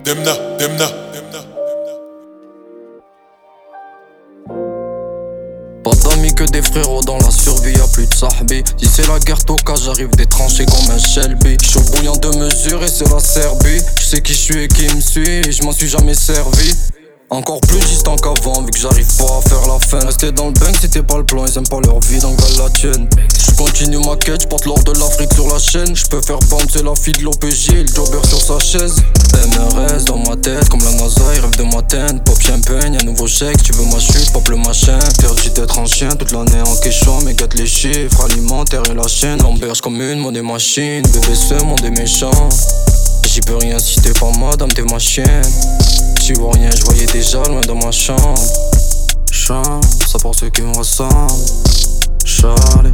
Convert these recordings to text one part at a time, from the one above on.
Demna, Demna. Pas d'amis que des frérots dans la survie, y'a plus de sahbi. Si c'est la guerre toka, j'arrive des tranchées comme un Shelby. J'suis au bouillant de mesure et c'est la Serbie. J'sais qui j'suis et qui me suit, j'm'en suis jamais servi. Encore plus distant qu'avant, vu que j'arrive pas à faire la fin. Rester dans le bank, c'était pas le plan, ils aiment pas leur vie, donc elle la tienne. J'continue ma quête, j'porte l'or de l'Afrique sur la chaîne. J'peux faire bouncer la fille de l'OPJ, le jobber sur sa chaise. MRS dans ma tête, comme la NASA, ils rêvent de m'atteindre. Pop champagne, un nouveau chèque, tu veux ma chute, pop le machin. Interdit d'être un chien, toute l'année en quechua, mais gâte les chiffres, alimentaire et la chaîne. L'amberge comme une monnaie machine, bébé ce monde est méchant. J'y peux rien si t'es pas madame, t'es ma chienne. J'y vois rien, j'voyais déjà loin dans ma chambre. Chant, ça pour ceux qui me ressemblent. Charlie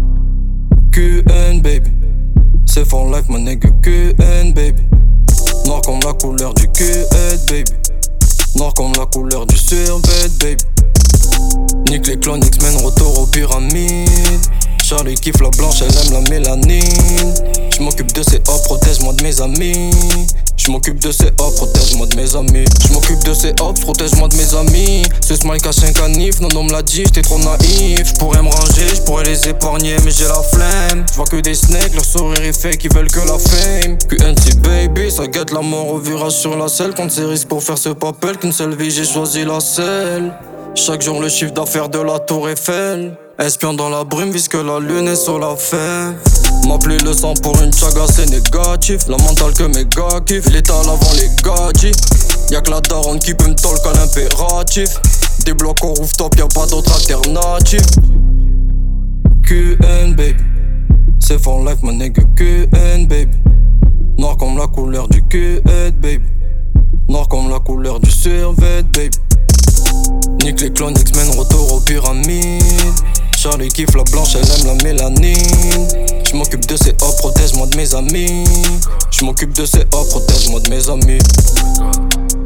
QN baby, c'est for life my nigga QN baby. Noir comme la couleur du QN baby. Noir comme la couleur du survêt baby. Nique les clones, X-Men, retour aux pyramides. Charlie kiffe la blanche, elle aime la mélanine. J'm'occupe de ses hops, protège-moi de mes amis. J'm'occupe de ces hops, protège-moi de mes amis. J'm'occupe de ces hops, protège-moi de mes amis. Ce smile cache un canif, non on me l'a dit, j'étais trop naïf. J'pourrais me ranger, j'pourrais les épargner, mais j'ai la flemme. J'vois que des snakes, leur sourire est fake, ils veulent que la fame. QNC baby, ça guette la mort au virage sur la selle. Compte ses risques pour faire ce papel, qu'une seule vie, j'ai choisi la selle. Chaque jour le chiffre d'affaires de la tour Eiffel. Espion dans la brume, vise que la lune est sur la fève. M'appeler le sang pour une chaga, c'est négatif. La mentale que mes gars kiffent, l'état avant les gadgets. Y'a que la daronne qui peut me talk à l'impératif. Des blocs au rooftop, y'a pas d'autre alternative. QN baby, c'est for life my nigga QN baby. Noir comme la couleur du QN baby. Noir comme la couleur du survêt baby. Nique les clones, X-Men, retour aux pyramides. Charlie kiffe la blanche, elle aime la mélanine. J'm'occupe de ses hops, protège-moi de mes amis. J'm'occupe de ses hops, protège-moi de mes amis.